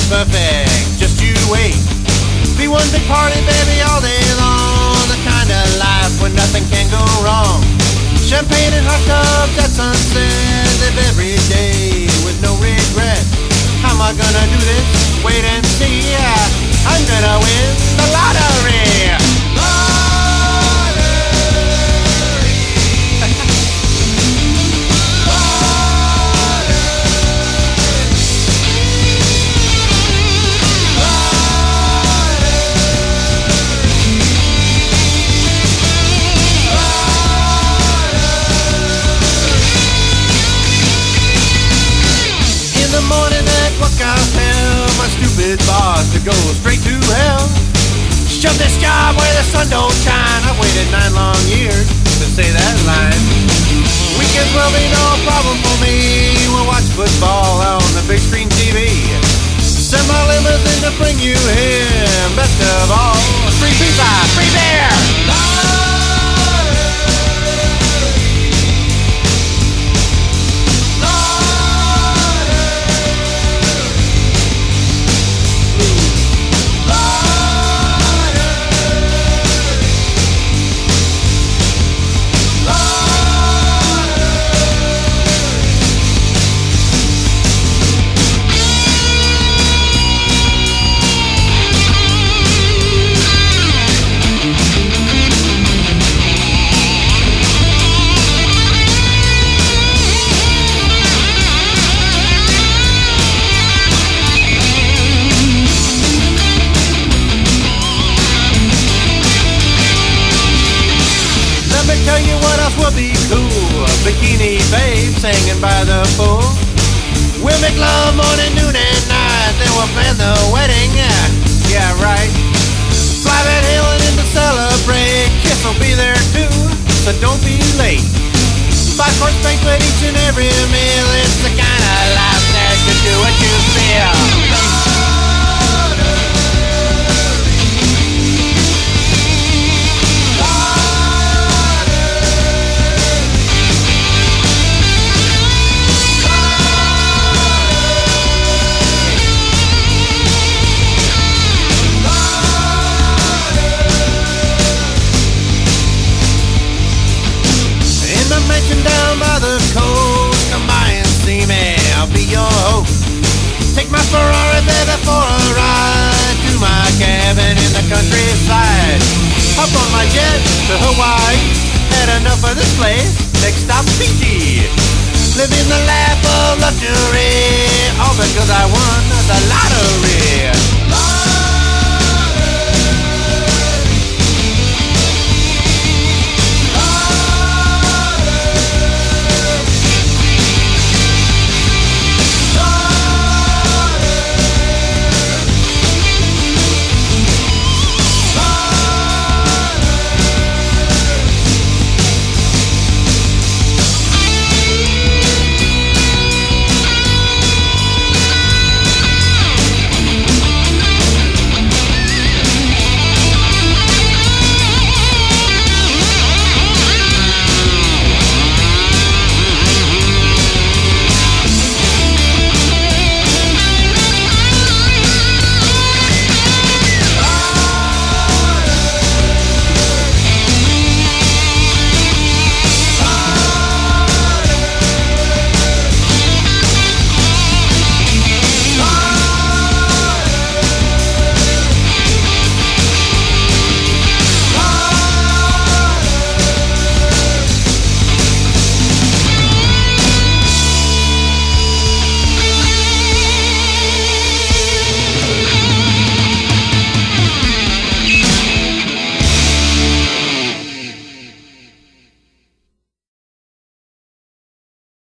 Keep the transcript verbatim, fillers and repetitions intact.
perfect, just you wait. Be one big party, baby, all day long. The kind of life where nothing can go wrong. Champagne and hot tubs at sunset. Live every day with no regret. How am I gonna do this? Wait and see. I'm gonna win the lottery. Stupid boss to go straight to hell. Shove this job where the sun don't shine. I waited nine long years to say that line. Weekends will be no problem for me. We'll watch football on the big screen T V. Send my limousine to bring you here. Best of all, free pizza, free beer. Tell you what else would be cool. A bikini babe singing by the pool. We'll make love morning, noon and night. Then we'll plan the wedding. Yeah, right. Fly that hill and in to celebrate. Kiss will be there too, so don't be late. Five course banquet each and every meal. It's the kind of life that can do what you feel. Down by the coast, come by and see me, I'll be your host. Take my Ferrari, baby, for a ride to my cabin in the countryside. Hop on my jet to Hawaii, had enough of this place, next stop Fiji. Living the life of luxury, all because I won the lottery.